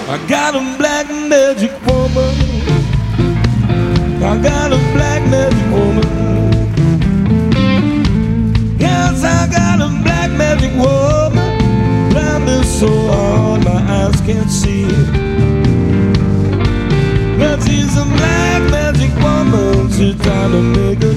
I got a black magic woman. I got a black magic woman. Yes, I got a black magic woman. Blinded so hard my eyes can't see. But she's a black magic woman. She's trying to make